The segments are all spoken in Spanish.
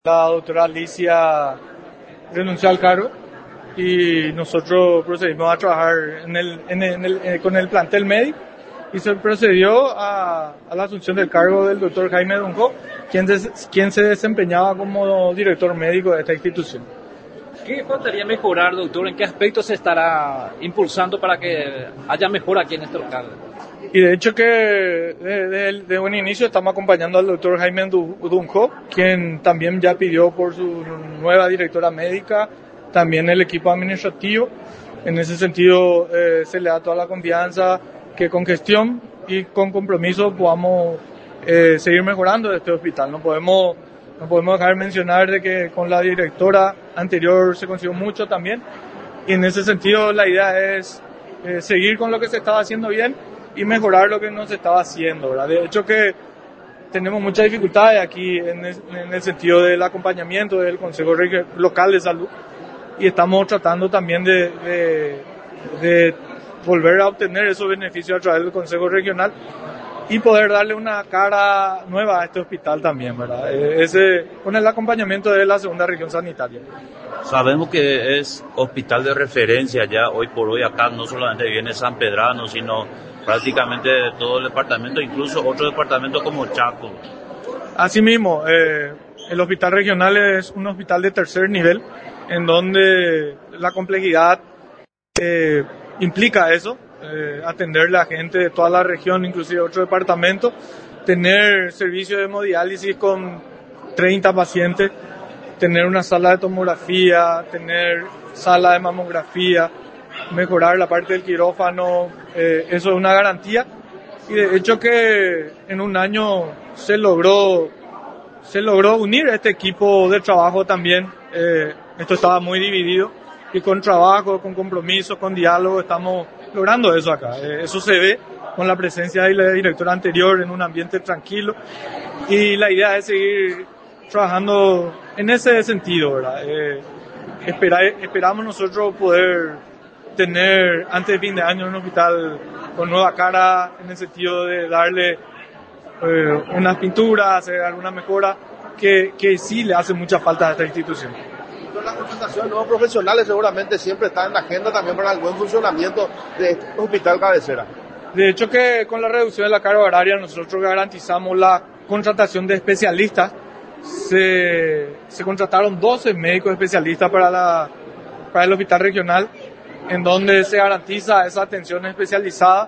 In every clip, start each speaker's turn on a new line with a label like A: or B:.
A: La doctora Alicia renunció al cargo y nosotros procedimos a trabajar con el plantel médico y se procedió a la asunción del cargo del doctor Jaime Dunjo, quien se desempeñaba como director médico de esta institución.
B: ¿Qué faltaría mejorar, doctor? ¿En qué aspectos se estará impulsando para que haya mejora aquí en este local?
A: Y de hecho que de buen inicio estamos acompañando al doctor Jaime Dunjo, quien también ya pidió por su nueva directora médica, también el equipo administrativo. En ese sentido se le da toda la confianza que con gestión y con compromiso podamos seguir mejorando este hospital. No podemos dejar de mencionar de que con la directora anterior se consiguió mucho también, y en ese sentido la idea es seguir con lo que se estaba haciendo bien y mejorar lo que no se estaba haciendo, ¿verdad? De hecho que tenemos muchas dificultades aquí en el sentido del acompañamiento del Consejo Local de Salud, y estamos tratando también de volver a obtener esos beneficios a través del Consejo Regional y poder darle una cara nueva a este hospital también, ¿verdad? Con el acompañamiento de la segunda región sanitaria.
C: Sabemos que es hospital de referencia ya hoy por hoy acá, no solamente viene San Pedrano, sino prácticamente todo el departamento, incluso otro departamento como Chaco.
A: Asimismo, el hospital regional es un hospital de tercer nivel, en donde la complejidad implica eso, atenderle a gente de toda la región, inclusive otro departamento, tener servicio de hemodiálisis con 30 pacientes, tener una sala de tomografía, tener sala de mamografía, mejorar la parte del quirófano, eso es una garantía. Y de hecho que en un año se logró unir este equipo de trabajo también. Esto estaba muy dividido, y con trabajo, con compromiso, con diálogo estamos logrando eso acá. Eso se ve con la presencia de la directora anterior en un ambiente tranquilo, y la idea es seguir trabajando en ese sentido, ¿verdad? Esperamos nosotros poder tener antes de fin de año un hospital con nueva cara, en el sentido de darle unas pinturas, hacer alguna mejora que sí le hace mucha falta a esta institución.
D: La contratación de nuevos profesionales seguramente siempre está en la agenda también para el buen funcionamiento de este hospital cabecera.
A: De hecho que con la reducción de la carga horaria nosotros garantizamos la contratación de especialistas. Se contrataron 12 médicos especialistas para el hospital regional, en donde se garantiza esa atención especializada,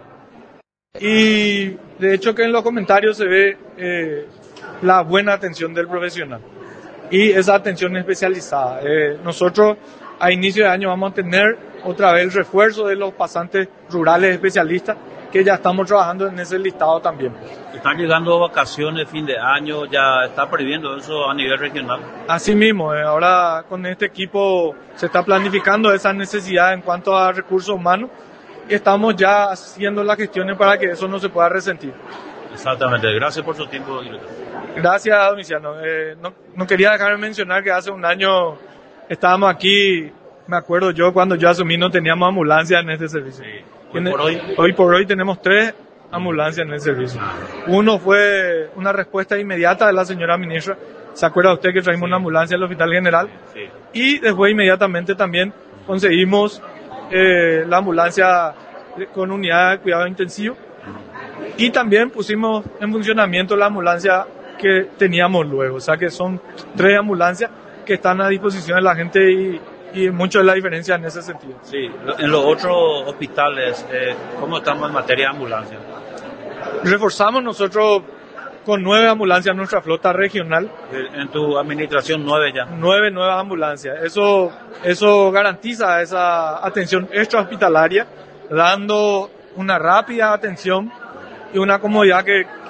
A: y de hecho que en los comentarios se ve la buena atención del profesional y esa atención especializada. Nosotros a inicio de año vamos a tener otra vez el refuerzo de los pasantes rurales especialistas, que ya estamos trabajando en ese listado también.
C: Están llegando vacaciones, fin de año, ya está previendo eso a nivel regional.
A: Así mismo, ahora con este equipo se está planificando esa necesidad en cuanto a recursos humanos, y estamos ya haciendo las gestiones para que eso no se pueda resentir.
C: Exactamente, gracias por su tiempo, director.
A: Gracias, Domiciano. No quería dejar de mencionar que hace un año estábamos aquí, me acuerdo yo, cuando yo asumí no teníamos ambulancia en este servicio.
C: Sí.
A: Hoy por hoy tenemos 3 ambulancias en el servicio. Uno fue una respuesta inmediata de la señora ministra. ¿Se acuerda usted que traímos una ambulancia al Hospital General?
C: Sí.
A: Y después inmediatamente también conseguimos la ambulancia con unidad de cuidado intensivo. Y también pusimos en funcionamiento la ambulancia que teníamos luego. O sea que son 3 ambulancias que están a disposición de la gente, y mucho es la diferencia en ese sentido.
C: Sí, en los otros hospitales, ¿cómo estamos en materia de ambulancia?
A: Reforzamos nosotros con 9 ambulancias en nuestra flota regional.
C: En tu administración 9 ya.
A: 9 nuevas ambulancias. Eso garantiza esa atención extrahospitalaria, dando una rápida atención y una comodidad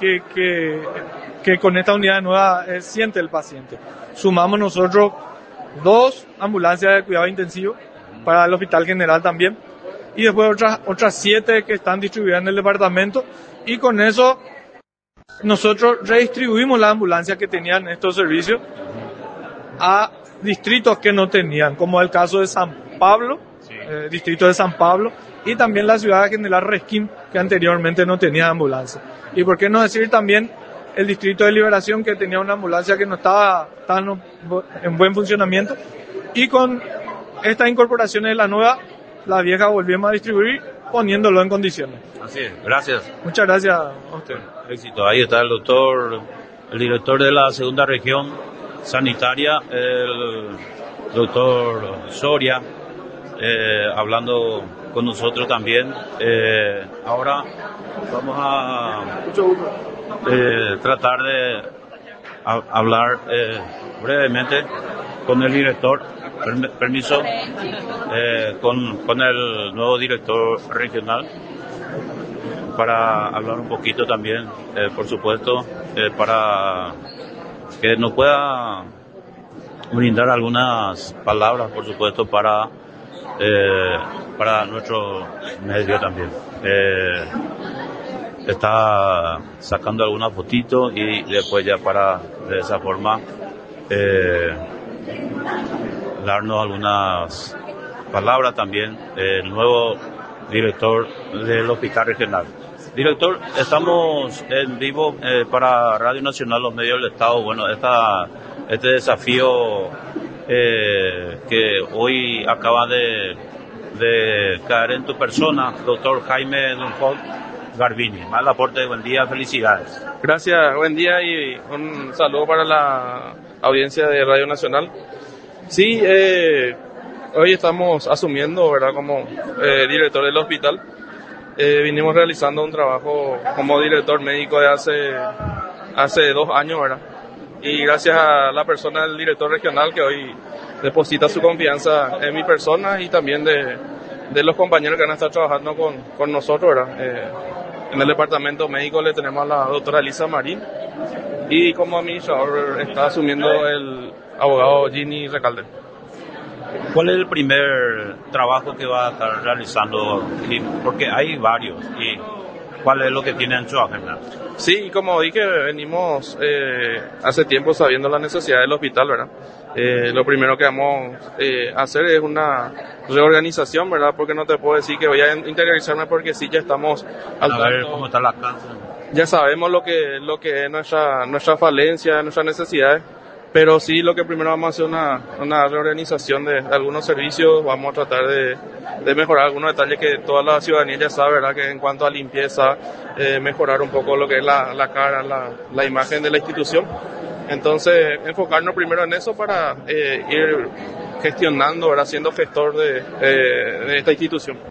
A: que con esta unidad nueva siente el paciente. Sumamos nosotros 2 ambulancias de cuidado intensivo para el Hospital General también, y después otras 7 que están distribuidas en el departamento, y con eso nosotros redistribuimos las ambulancias que tenían estos servicios a distritos que no tenían, como el caso de San Pablo, distrito de San Pablo, y también la ciudad de General Resquín, que anteriormente no tenía ambulancia. Y por qué no decir también el distrito de Liberación, que tenía una ambulancia que no estaba en buen funcionamiento, y con estas incorporaciones de la nueva, la vieja volvimos a distribuir poniéndolo en condiciones.
C: Así es, gracias.
A: Muchas gracias a usted.
C: Éxito. Ahí está el director de la segunda región sanitaria, el doctor Soria, hablando con nosotros también. Ahora vamos a tratar de hablar brevemente con el director, permiso, con el nuevo director regional, para hablar un poquito también, por supuesto, para que nos pueda brindar algunas palabras, por supuesto, para nuestro medio también. Está sacando algunas fotitos y después ya para de esa forma darnos algunas palabras también, el nuevo director del Hospital Regional. Director, estamos en vivo para Radio Nacional, los medios del Estado. Bueno, este desafío que hoy acaba de caer en tu persona, doctor Jaime Dunford Garbini. Mal aporte, buen día, felicidades.
E: Gracias, buen día y un saludo para la audiencia de Radio Nacional. Sí, hoy estamos asumiendo, ¿verdad?, como director del hospital. Vinimos realizando un trabajo como director médico de hace 2 años, ¿verdad? Y gracias a la persona del director regional que hoy deposita su confianza en mi persona y también de los compañeros que van a estar trabajando con nosotros, ¿verdad? En el departamento médico le tenemos a la doctora Elisa Marín y como administrador está asumiendo el abogado Ginny Recalde.
C: ¿Cuál es el primer trabajo que va a estar realizando? Porque hay varios. ¿Y cuál es lo que tiene en su agenda?
E: Sí, como dije, venimos hace tiempo sabiendo la necesidad del hospital, ¿verdad? Lo primero que vamos a hacer es una reorganización, ¿verdad? Porque no te puedo decir que voy a interiorizarme porque sí, ya estamos al tanto.
C: A ver cómo está la casa.
E: Ya sabemos lo que es nuestra falencia, nuestras necesidades. Pero sí, lo que primero vamos a hacer una reorganización de algunos servicios, vamos a tratar de mejorar algunos detalles que toda la ciudadanía ya sabe, ¿verdad? Que en cuanto a limpieza, mejorar un poco lo que es la cara, la imagen de la institución. Entonces, enfocarnos primero en eso para ir gestionando, ¿verdad? Siendo gestor de esta institución.